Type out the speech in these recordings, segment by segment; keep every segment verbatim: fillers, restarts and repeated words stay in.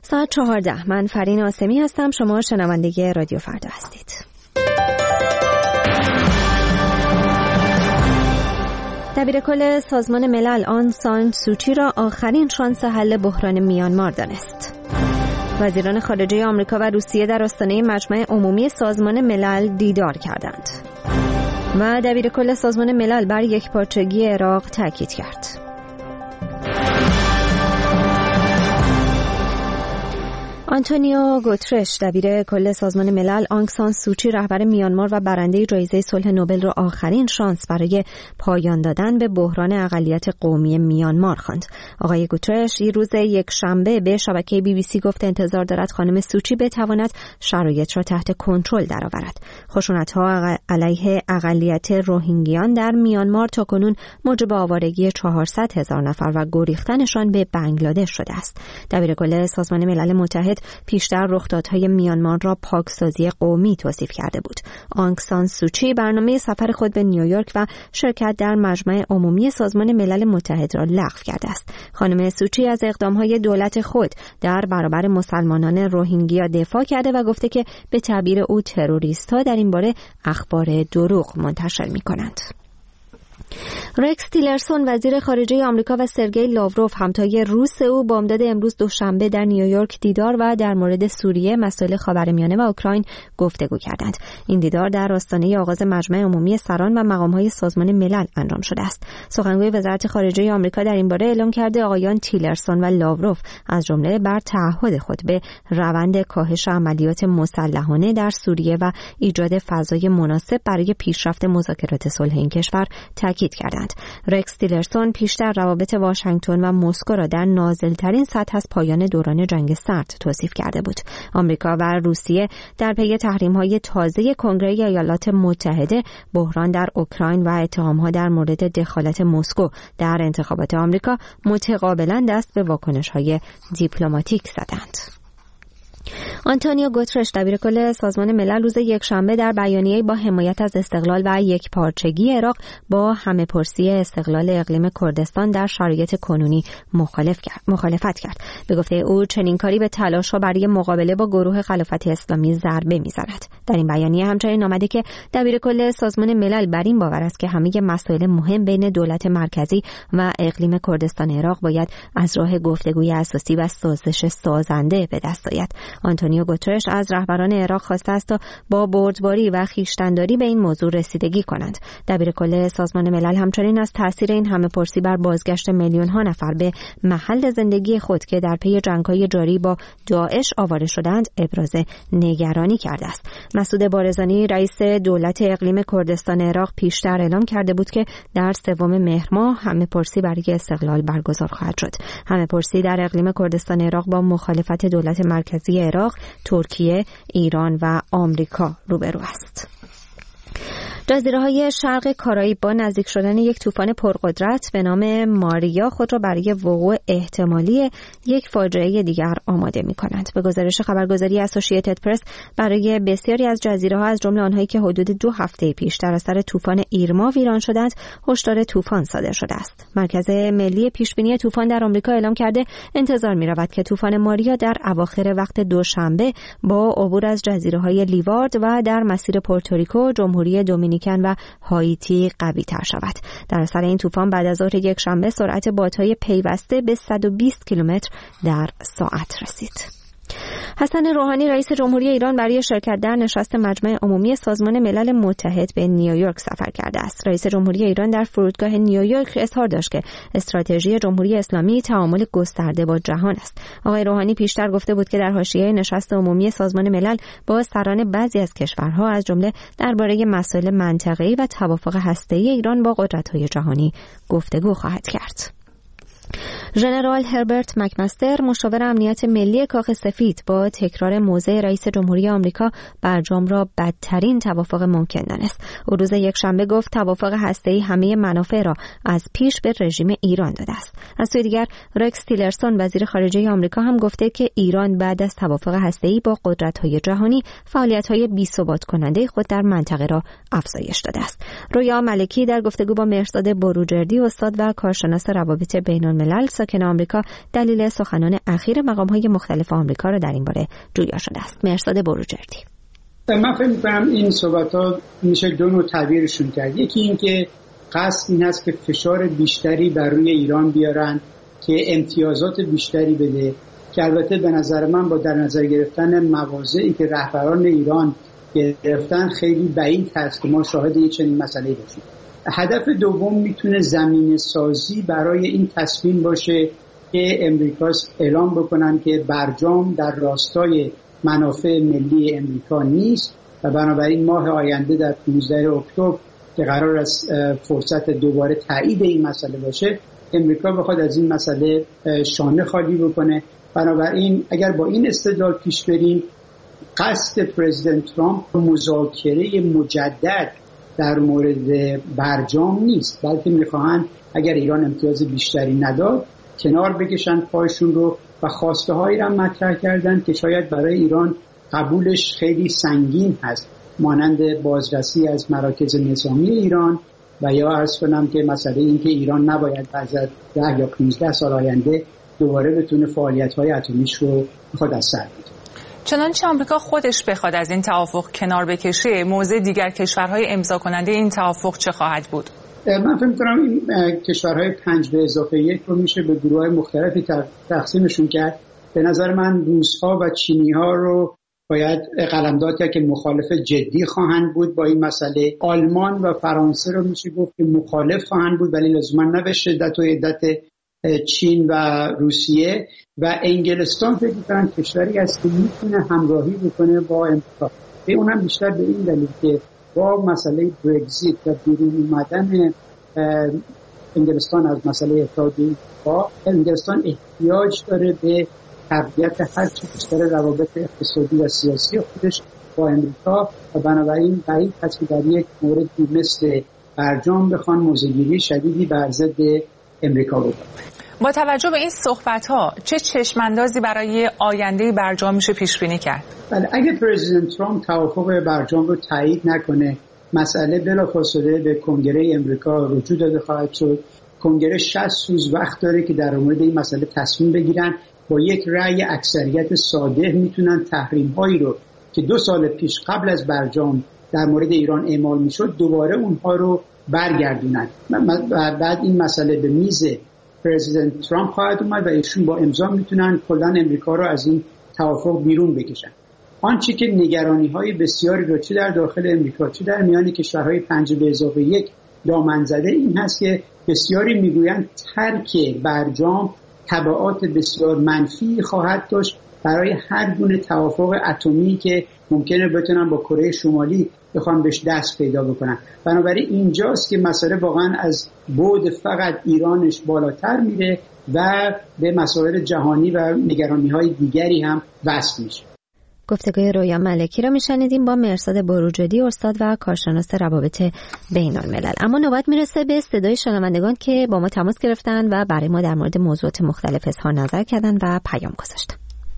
ساعت چهارده. من فرین آسمی هستم. شما شنونده رادیو فردا هستید. دبیرکل سازمان ملل آنگ سان سوچی را آخرین شانس حل بحران میانمار دانست. وزیران خارجه آمریکا و روسیه در آستانه مجمع عمومی سازمان ملل دیدار کردند. و دبیرکل سازمان ملل بر یکپارچگی عراق تاکید کرد. آنتونیو گوترش دبیر کل سازمان ملل آنگ سان سوچی رهبر میانمار و برنده جایزه صلح نوبل را آخرین شانس برای پایان دادن به بحران اقلیت قومی میانمار خواند. آقای گوترش روز یک شنبه به شبکه بی بی سی گفت انتظار دارد خانم سوچی بتواند شرایط را تحت کنترل درآورد. خشونت‌ها علیه اقلیت روهینگیان در میانمار تاکنون موجب آوارگی چهارصد هزار نفر و گریختنشان به بنگلادش شده است. دبیر کل سازمان ملل متحد پیشتر رخدادهای میانمار را پاکسازی قومی توصیف کرده بود. آنگ سان سوچی برنامه سفر خود به نیویورک و شرکت در مجمع عمومی سازمان ملل متحد را لغو کرده است. خانم سوچی از اقدامهای دولت خود در برابر مسلمانان روهینگیا دفاع کرده و گفته که به تعبیر او تروریست‌ها در این باره اخبار دروغ منتشر می‌کنند. رکس تیلرسون وزیر خارجه آمریکا و سرگئی لاوروف همتای روس او بامداد امروز دوشنبه در نیویورک دیدار و در مورد سوریه، مسائل خاورمیانه و اوکراین گفتگو کردند. این دیدار در آستانه آغاز مجمع عمومی سران و مقام‌های سازمان ملل انجام شده است. سخنگوی وزارت خارجه آمریکا در این باره اعلام کرده آقایان تیلرسون و لاوروف از جمله بر تعهد خود به روند کاهش عملیات مسلحانه در سوریه و ایجاد فضای مناسب برای پیشرفت مذاکرات صلح این کشور تاکید کردند. رکس تیلرسون پیشتر روابط واشنگتن و مسکو را در نازل‌ترین سطح از پایان دوران جنگ سرد توصیف کرده بود. آمریکا و روسیه در پی تحریم‌های تازه کنگره ایالات متحده، بحران در اوکراین و اتهام‌ها در مورد دخالت مسکو در انتخابات آمریکا متقابلاً دست به واکنش‌های دیپلماتیک زدند. آنتونیو گوترش دبیر کل سازمان ملل روز یکشنبه در بیانیه‌ای با حمایت از استقلال و یکپارچگی عراق با همه‌پرسی استقلال اقلیم کردستان در شرایط کنونی مخالف کرد. مخالفت کرد. به گفته او چنین کاری به تلاش‌ها برای مقابله با گروه خلافت اسلامی ضربه می‌زند. در این بیانیه همچنین آمده که دبیر کل سازمان ملل بر این باور است که همه مسائل مهم بین دولت مرکزی و اقلیم کردستان عراق باید از راه گفتگوی اساسی و سازش سازنده به دست آید. آنتونیو گوترش از رهبران عراق خواسته است تا با بردباری و خویشتن‌داری به این موضوع رسیدگی کنند. دبیر کل سازمان ملل همچنین از تاثیر این همه‌پرسی بر بازگشت میلیون‌ها نفر به محل زندگی خود که در پی جنگ‌های جاری با داعش آواره شدند ابراز نگرانی کرده است. مسعود بارزانی رئیس دولت اقلیم کردستان عراق پیشتر اعلام کرده بود که در سوم مهر ماه همه‌پرسی برای استقلال برگزار خواهد شد. همه‌پرسی در اقلیم کردستان عراق با مخالفت دولت مرکزی عراق، ترکیه، ایران و آمریکا روبرو است. جزیره‌های شرق کارائیب با نزدیک شدن یک طوفان پرقدرت به نام ماریا خود را برای وقوع احتمالی یک فاجعه دیگر آماده می‌کنند. به گزارش خبرگزاری اسوسییتد پرس برای بسیاری از جزیره‌ها از جمله آنهایی که حدود دو هفته پیش در اثر طوفان ایرما ویران شدند، هشدار طوفان صادر شده است. مرکز ملی پیشبینی طوفان در آمریکا اعلام کرده انتظار می‌رود که طوفان ماریا در اواخر وقت دوشنبه با عبور از جزیره‌های لیوارد و در مسیر پورتوریکو، جمهوری دومینیکن و هایتی قوی تر شود. در اثر این طوفان بعد از ظهر یک شنبه سرعت بادهای پیوسته به صد و بیست کیلومتر در ساعت رسید. حسن روحانی رئیس جمهوری ایران برای شرکت در نشست مجمع عمومی سازمان ملل متحد به نیویورک سفر کرده است. رئیس جمهوری ایران در فرودگاه نیویورک اظهار داشت که استراتژی جمهوری اسلامی تعامل گسترده با جهان است. آقای روحانی پیشتر گفته بود که در حاشیه نشست عمومی سازمان ملل با سران بعضی از کشورها از جمله درباره مسائل منطقه‌ای و توافق هسته‌ای ایران با قدرت‌های جهانی گفتگو خواهد کرد. ژنرال هربرت مکمستر مشاور امنیت ملی کاخ سفید با تکرار موضع رئیس جمهوری آمریکا برجام را بدترین توافق ممکن دانست. او روز یکشنبه گفت توافق هسته‌ای همه منافع را از پیش به رژیم ایران داده است. از سوی دیگر رکس تیلرسون وزیر خارجه آمریکا هم گفته که ایران بعد از توافق هسته‌ای با قدرت‌های جهانی فعالیت‌های بی‌ثبات کننده خود در منطقه را افزایش داده است. رویا ملکی در گفتگو با مهرزاد بروجردی استاد و کارشناس روابط بین ملل ساکن آمریکا دلیل سخنان اخیر مقام‌های مختلف آمریکا را در این باره جویا شده است. مرصاد بروجردی. من فکر می‌کنم این صحبت‌ها میشه دو نوع تعبیرشون کرد. یکی این که قصد این است که فشار بیشتری بر روی ایران بیارن که امتیازات بیشتری بده، که البته به نظر من با در نظر گرفتن مواضعی که رهبران ایران گرفتن خیلی بعید هست که ما شاهد یک چنین مسئله‌ای باشیم. هدف دوم میتونه زمینه سازی برای این تصمیم باشه که امریکا اعلام بکنن که برجام در راستای منافع ملی امریکا نیست و بنابراین ماه آینده در پانزده اکتبر که قرار است فرصت دوباره تایید این مسئله باشه، امریکا بخواد از این مسئله شانه خالی بکنه. بنابراین اگر با این استدلال پیش بریم، قصد پرزیدنت ترامپ مذاکره مجدد در مورد برجام نیست، بلکه میخواهند اگر ایران امتیاز بیشتری نداد کنار بکشن پایشون رو و خواسته هایی را مطرح کردن که شاید برای ایران قبولش خیلی سنگین هست، مانند بازرسی از مراکز نظامی ایران و یا عرض کنم که مسئله این که ایران نباید بعد از ده یا پانزده سال آینده دوباره بتونه فعالیت‌های اتمیش رو بخواد از سر بده. چنانچه آمریکا خودش بخواد از این توافق کنار بکشه، موضع دیگر کشورهای امضا کننده این توافق چه خواهد بود؟ من فکر می‌کنم این کشورهای پنج به اضافه یک رو میشه به گروه‌های مختلفی تقسیمشون کرد. به نظر من روس‌ها و چینی‌ها رو باید قلمداد کرد که مخالف جدی خواهند بود با این مسئله. آلمان و فرانسه رو میشه گفت که مخالف خواهند بود، ولی لزوما نه به شدت و عدت چین و روسیه. و انگلستان فکر می‌کنم کشوری است که میتونه همراهی بکنه با امریکا. به اونم بیشتر به این دلیل که با مسئله برگزیت و بیرون اومدن انگلستان از مسئله اتحادیه اروپا، انگلستان احتیاج داره به تقویت هر چه بیشتر روابط اقتصادی و سیاسی خودش با امریکا و بنابراین بعید هست که در یک موردی مثل برجام بخوان موضع‌گیری شدیدی بر ضد امریکا بکنن. با توجه به این صحبت‌ها چه چشم‌اندازی برای آینده برجام میشه پیش بینی کرد؟ بله، اگه پرزیدنت ترامپ توافق برجام رو تایید نکنه، مسئله بلافاصله به کنگره امریکا رجوع داده خواهد شد. کنگره شصت روز وقت داره که در مورد این مسئله تصمیم بگیرن. با یک رأی اکثریت ساده میتونن تحریم‌هایی رو که دو سال پیش قبل از برجام در مورد ایران اعمال میشد دوباره اونها رو برگردونن. بعد این مسئله به میز پرزیدنت ترامپ خواهد اومد و ایشون با امضا میتونن کلا امریکا رو از این توافق بیرون بکشن. آنچه که نگرانی‌های بسیاری رو چه در داخل امریکا چه در میان کشورهای پنج به اضافه یک دامن زده این هست که بسیاری میگویند ترک برجام تبعات بسیار منفی خواهد داشت برای هر گونه توافق اتمی که ممکنه بتونن با کره شمالی بخوان بهش دست پیدا بکنن. بنابراین اینجاست که مسئله واقعا از بعد فقط ایرانش بالاتر میره و به مسائل جهانی و نگرانی‌های دیگری هم وصل میشه. گفتگوی رویا ملکی را میشنیدیم با مرصاد بروجردی، استاد و کارشناس روابط بین الملل. اما نوبت میرسه به صدای شنوندگان که با ما تماس گرفتن و برای ما در مورد موضوعات مختلف اظهار نظر کردن و پیام گذاشتن.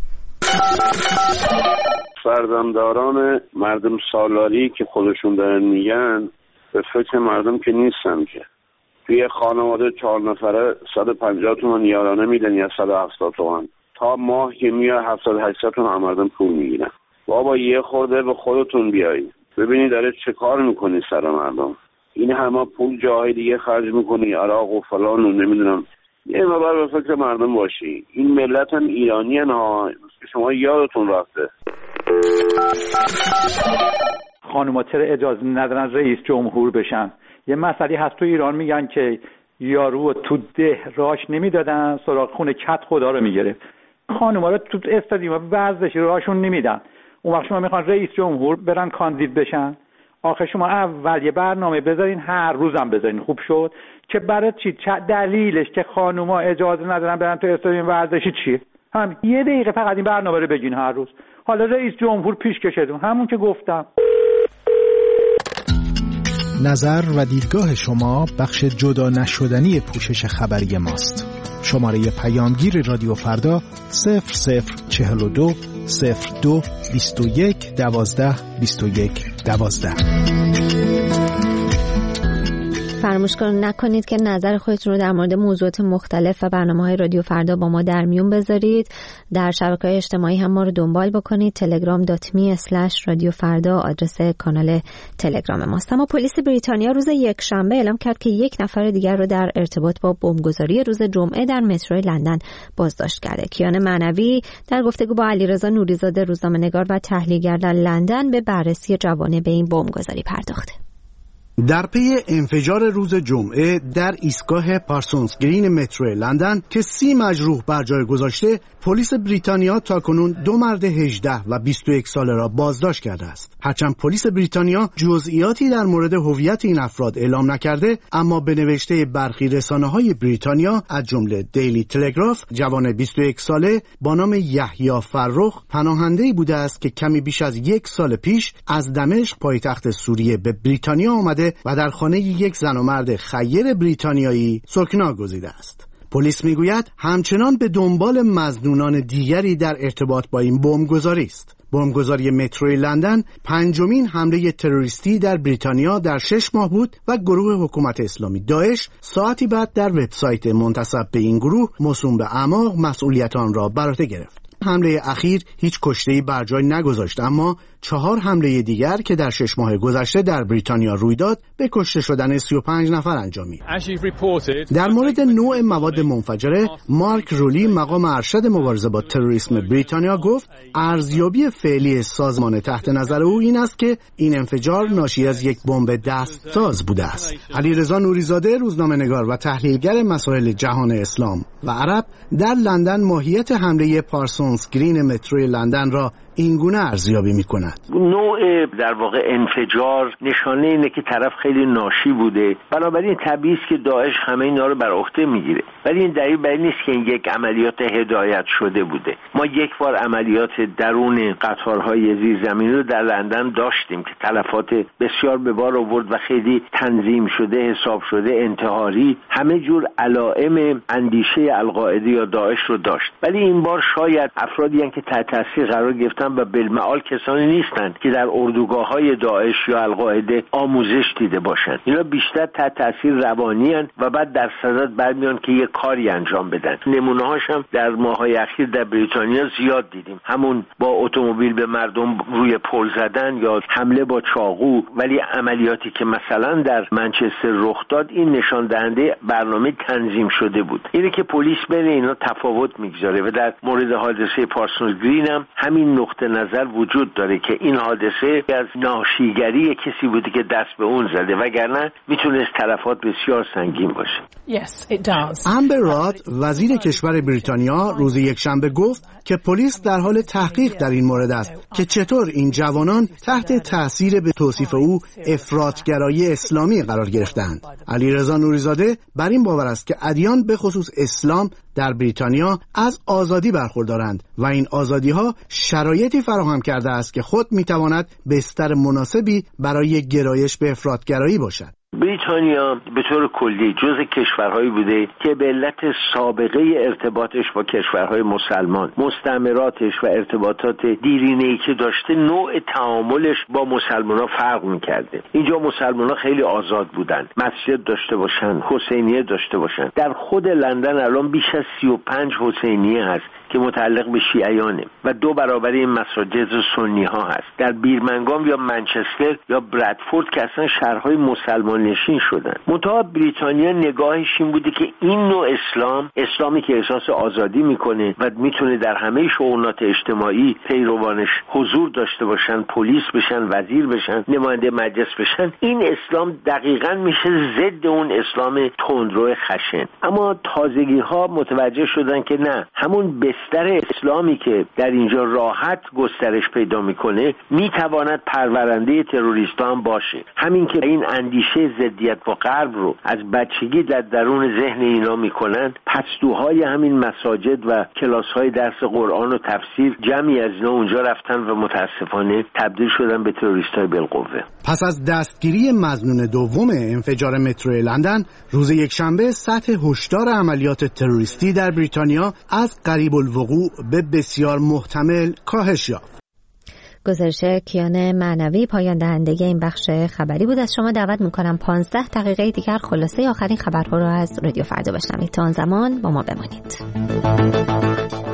فرزندداران مردم سالاری که خودشون دارن میگن به فکر مردم که نیستن، که توی خانواده چهار نفره صد و پنجاه تومن یارانه میدن یا صد و هفتاد تومن، تا ماه که میاد هفتاد هشتصد تومن مردم پول میگیرن. بابا یه خورده به خودتون بیایید ببینید داره چه کار میکنی سر مردم. این همه پول جاهای دیگه خرج میکنی، عراق و فلان و نمیدونم. یه مبر به فکر مردم باشی. این ملت هم ایرانی ها، شما یادتون رفته. خانوما چرا اجازه ندارن رئیس جمهور بشن؟ یه مسئله هست تو ایران میگن که یارو تو ده راش نمیدادن، سراغ خونه کت خدا رو میگرفت. خانوما رو تو استادیوم ورزشی راشون نمیدن. اون وقت شما میخوان رئیس جمهور برن کاندید بشن؟ آخه شما اول یه برنامه بذارین، هر روزم بذارین، خوب شد که برای چی؟ دلیلش که خانوما اجازه ندارن برن تو استادیوم ورزشی چیه؟ هم یه دقیقه فقط این برنامه رو بگین هر روز. حالا رئیس جمهور پیش کشیدم، همون که گفتم. نظر و دیدگاه شما بخش جدا نشدنی پوشش خبری ماست. شماره پیامگیر رادیو فردا صفر صفر چهل و دو صفر دو بیست و یک دوازده بیست و یک دوازده. فراموش نکنید که نظر خودتون رو در مورد موضوعات مختلف و برنامه‌های رادیو فردا با ما در میون بذارید. در شبکه‌های اجتماعی هم ما رو دنبال بکنید. تلگرام دات می اسلش رادیو فردا آدرس کانال تلگرام ماست. اما پلیس بریتانیا روز یکشنبه اعلام کرد که یک نفر دیگر رو در ارتباط با بمبگذاری روز جمعه در مترو لندن بازداشت کرده. کیان معنوی در گفتگو با علیرضا نوریزاده روزنامه‌نگار و تحلیلگر در لندن به بررسی جوانه به این بمبگذاری پرداخته. در پی انفجار روز جمعه در ایستگاه پارسونز گرین مترو لندن که سی مجروح بر جای گذاشته، پلیس بریتانیا تاکنون دو مرد هجده و بیست و یک ساله را بازداشت کرده است. هرچند پلیس بریتانیا جزئیاتی در مورد هویت این افراد اعلام نکرده، اما به نوشته برخی رسانه‌های بریتانیا از جمله دیلی تلگراف، جوان بیست و یک ساله با نام یحیی فرخ پناهنده‌ای بوده است که کمی بیش از یک سال پیش از دمشق پایتخت سوریه به بریتانیا آمده و در خانه یک زن و مرد خیر بریتانیایی سکنا گزیده است. پلیس میگوید همچنان به دنبال مظنونان دیگری در ارتباط با این بمبگذاری است. بمبگذاری مترو لندن پنجمین حمله تروریستی در بریتانیا در شش ماه بود و گروه حکومت اسلامی داعش ساعتی بعد در وبسایت منتسب به این گروه موسوم به اعماق مسئولیت آن را بر عهده گرفت. حمله اخیر هیچ کشته‌ای بر جای نگذاشت، اما چهار حمله دیگر که در شش ماه گذشته در بریتانیا روی داد به کشته شدن سی و پنج نفر انجامید. در مورد نوع مواد منفجره، مارک رولی مقام ارشد مبارزه با تروریسم بریتانیا گفت ارزیابی فعلی سازمان تحت نظر او این است که این انفجار ناشی از یک بمب دستساز بوده است. علیرضا نوریزاده روزنامه‌نگار و تحلیلگر مسائل جهان اسلام و عرب در لندن ماهیت حمله پارسونز گرین مترو لندن را اینگونه ارزیابی می‌کند. نوع در واقع انفجار نشانه اینه که طرف خیلی ناشی بوده، بنابراین طبیعی است که داعش همه اینا رو بر عهده میگیره، ولی این دلیل بر این نیست که این یک عملیات هدایت شده بوده. ما یک بار عملیات درون قطارهای زیرزمینی رو در لندن داشتیم که تلفات بسیار به بار آورد و خیلی تنظیم شده، حساب شده، انتحاری، همه جور علائم اندیشه القاعده یا داعش رو داشت. ولی این بار شاید افرادی هستند که تحت تاثیر قرار گرفتن و بالمعال کسانی نیستند که در اردوگاه‌های داعش یا القاعده آموزش دیده باشند. اینا بیشتر تحت تاثیر روانی هستند و بعد در صدد برمیان که یک کاری انجام بدن. نمونه‌هاش هم در ماه‌های اخیر در بریتانیا زیاد دیدیم. همون با اتومبیل به مردم روی پل زدن یا حمله با چاقو، ولی عملیاتی که مثلا در منچستر رخ داد این نشان دهنده برنامه تنظیم شده بود. اینه که پلیس بین اینا تفاوت میگذاره و در مورد حادثه پارسونز گرین هم همین نقطه نظر وجود داره که این حادثه از ناشیگری کسی بوده که دست به اون زده، وگرنه میتونست تلفات بسیار سنگین باشه. Yes, it does. امبر راد وزیر کشور بریتانیا روز یکشنبه گفت که پلیس در حال تحقیق در این مورد است که چطور این جوانان تحت تاثیر به توصیف او افراطگرایی اسلامی قرار گرفتند. علیرضا نوریزاده بر این باور است که ادیان به خصوص اسلام در بریتانیا از آزادی برخوردارند و این آزادی‌ها شرایطی فراهم کرده است که خود می‌تواند بستر مناسبی برای گرایش به افراطگرایی باشد. بریتانیا به طور کلی جزء کشورهایی بوده که به علت سابقه ارتباطش با کشورهای مسلمان، مستعمراتش و ارتباطات دیرینه‌ای که داشته، نوع تعاملش با مسلمان‌ها فرق می‌کرده. اینجا مسلمان‌ها خیلی آزاد بودن، مسجد داشته باشن، حسینیه داشته باشن. در خود لندن الان بیش از سی و پنج حسینیه هست که متعلق به شیعیانه و دو برابر این مساجد سنی ها هست. در بیرمنگام یا منچستر یا برادفورد که اصلا شهرهای مسلمان نشین شدن. منتها بریتانیا نگاهش این بوده که این نوع اسلام، اسلامی که احساس آزادی میکنه و میتونه در همه شؤونات اجتماعی پیروانش حضور داشته باشن، پلیس بشن، وزیر بشن، نماینده مجلس بشن، این اسلام دقیقاً میشه ضد اون اسلام تندرو خشن. اما تازگی ها متوجه شدن که نه، همون بستر اسلامی که در اینجا راحت گسترش پیدا میکنه میتواند پرورنده تروریستا هم باشه. همین که این اندیشه ضدیت با غرب رو از بچگی در درون ذهن اینا میکنن، پستوهای همین مساجد و کلاس‌های درس قرآن و تفسیر جمعی از اینا اونجا رفتن و متاسفانه تبدیل شدن به تروریستای بالقوه. پس از دستگیری مظنون دوم انفجار مترو لندن، روز یکشنبه سطح هشدار عملیات تروریستی در بریتانیا از قریب الوقوع به بسیار محتمل کاهش یافت. گزارش کیان معنوی پایان دهنده این بخش خبری بود. از شما دعوت میکنم پانزده دقیقه دیگر خلاصه آخرین خبرها رو از رادیو فردا بشنوید. تا آن زمان با ما بمانید.